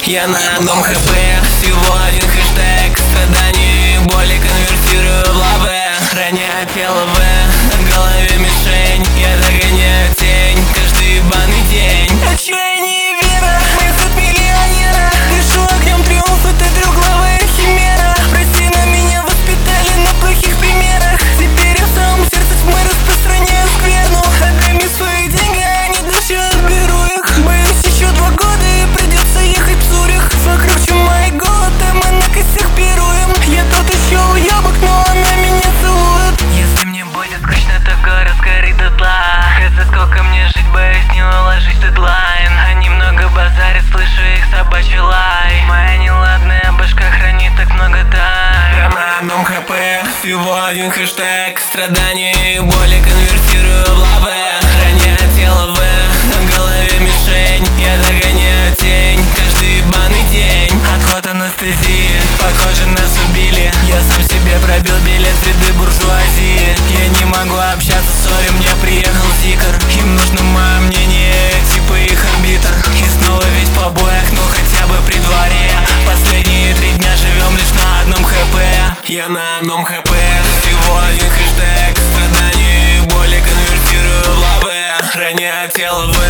Я на одном хп, всего один хэштег. Страдания и боли конвертирую в лавы. Роняю тело в на голове мишень. Я догоняю тень каждый ебаный день. Отчаяние и вера, мы суд миллионера. Дышу огнем триумфа, ты трехглавая химера. Прости, на меня воспитали на плохих примерах. Теперь я в самом сердце тьмы распространяю скверну. Отдай мне свои деньги, а не дальше отберу их. Боюсь, еще 2 года и придется ехать в Цюрих. Вокруг чума и голод, а мы на костях пируем. Я тот еще уебок, но она меня целует. Если мне будет скучно, то город сгорит дотла. Хотя сколько мне жить, боюсь не уложить дедлайн. Они много базарят, слышу их собачий лай. Моя неладная башка хранит так много тайн. Я на одном хп, всего один хэштег. Страдания и боли конвертирую в лавы. Роняю тело в на голове мишень. Я догоняю тень каждый ебаный день. Отход анестезии, похоже, нас убили. Я сам себе пробил билет в ряды буржуазии. Я не могу общаться, сори, мне приехал зикр. Им нужно мое мнение, типа их арбитр. И снова весь в побоях, ну хотя бы при дворе. Последние 3 дня живем лишь на одном хп. Я на одном хп, всего один хэштег. Страдания и боли конвертирую в лавы. Роняю тело в